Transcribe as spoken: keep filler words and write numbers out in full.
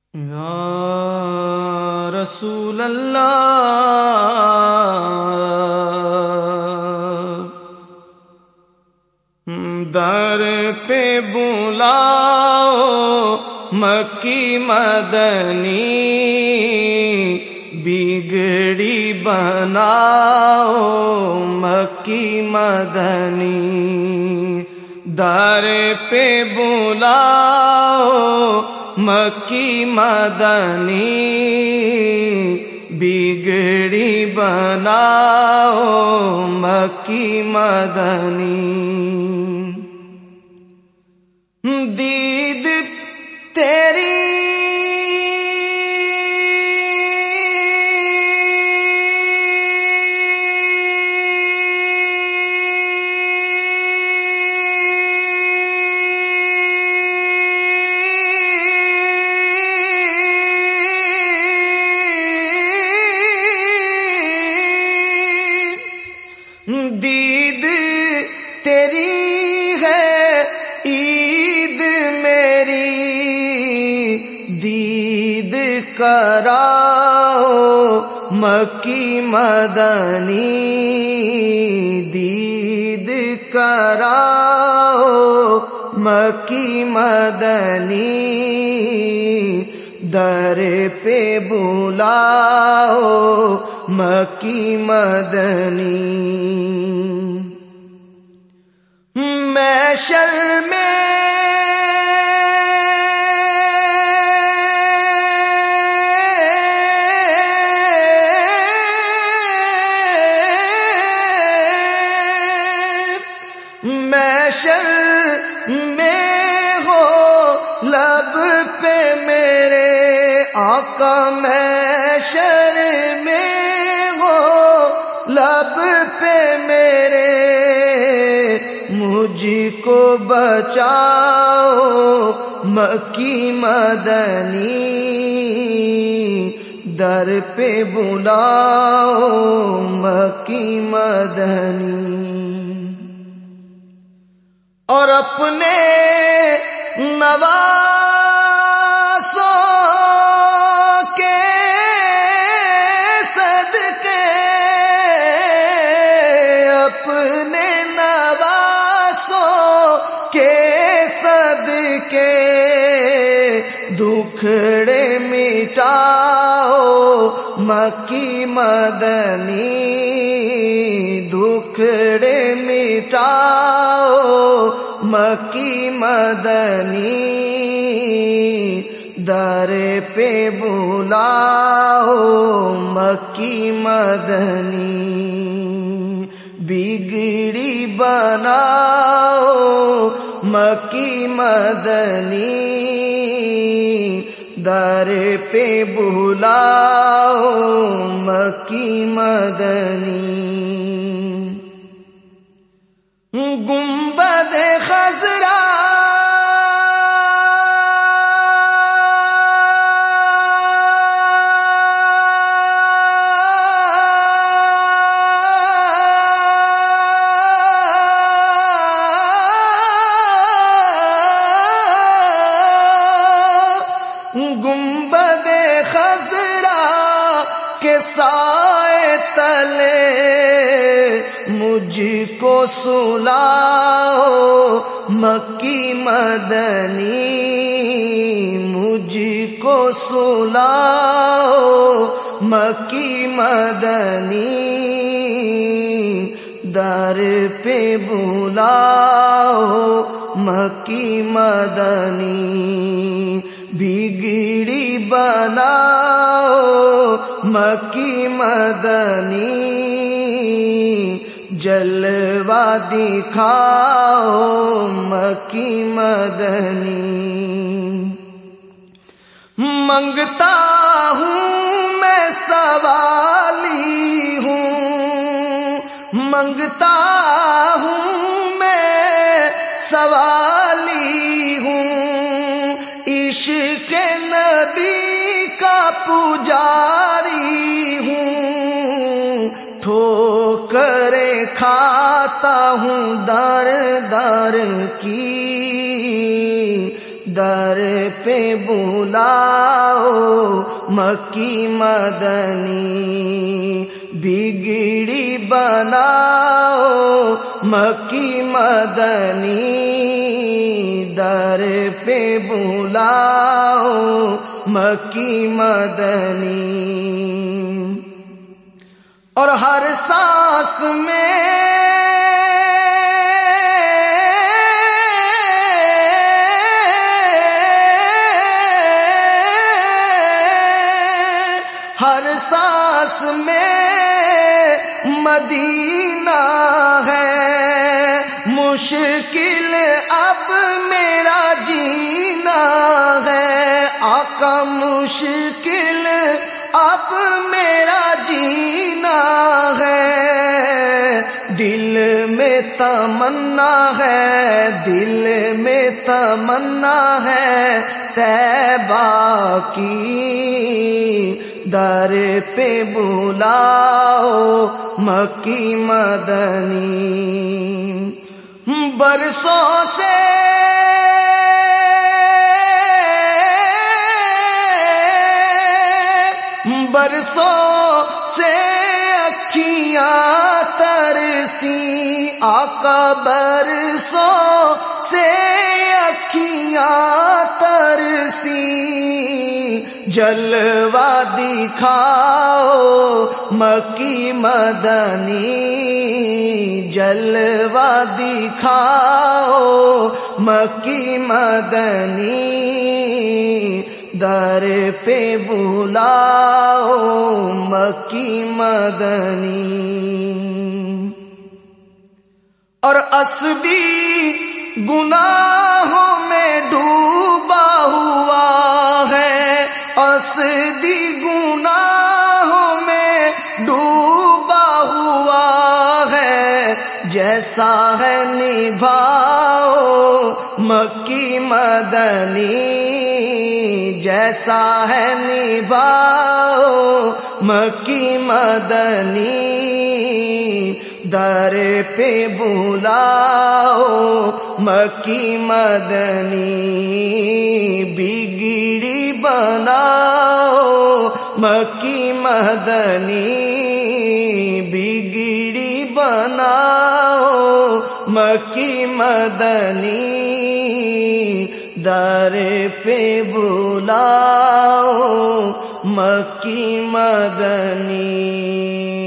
یا رسول اللہ در پہ بلاؤ مکی مدنی بگڑی بناؤ مکی مدنی در پہ بلاؤ مکی مدنی بگڑی بناؤ مکی مدنی دید تیری دید تیری ہے عید میری دید کراؤ مکی مدنی دید کراؤ مکی مدنی در پہ بلاؤ مکی مدنی محشر میں محشر میں ہو لب پہ میرے آقا محشر میں ہو لب پہ میرے مجھ کو بچاؤ مکی مدنی در پہ بلاؤ مکی مدنی اور اپنے نواسوں کے صدقے اپنے کے صدقے دکھڑے مٹاؤ مکی مدنی دکھڑے مٹاؤ مکی مدنی در پہ بلاؤ مکی مدنی بگڑی بناؤ مکی مدنی در پہ بلاؤ مکی مدنی گنبد خضرا گنبد خضرا کے سائے تلے مجھ کو سلاؤ مکی مدنی مجھ کو سلاؤ مکی مدنی در پہ بلاؤ مکی مدنی بگڑی بناؤ مکی مدنی جلوہ دکھاؤ مکی مدنی منگتا ہوں میں سوالی ہوں منگتا ہوں میں سوالی ہوں عشق نبی کا پجاری ہوں ٹھوکریں کھاتا ہوں در در کی در پہ بلاؤ مکی مدنی، بگڑی بناؤ مکی مدنی، در پہ بلاؤ مکی مدنی۔ اور ہر سانس میں ہر سانس میں مدینہ ہے، مشکل اب میرا جینا ہے، آقا مشکل اب میرا جینا ہے، دل میں تمنا ہے، دل میں تمنا ہے طیبہ کی، در پہ بلاؤ مکی مدنی۔ برسوں سے برسوں سے اکھیاں ترسی، آقا برسوں سے اکھیاں ترسی، جلوہ دکھاؤ مکی مدنی، جلوہ دکھاؤ مکی مدنی، در پہ بلاؤ مکی مدنی۔ اور اسدی گناہوں میں ڈوبا ہوا ہے، اسدی گناہوں میں ڈوبا ہوا ہے، جیسا ہے نبھاؤ مکی مدنی، جیسا ہے نبھاؤ مکی مدنی، در پہ بلاؤ مکی مدنی، بگڑی بناؤ مکی مدنی، بگڑی بناؤ مکی مدنی، در پہ بلاؤ مکی مدنی۔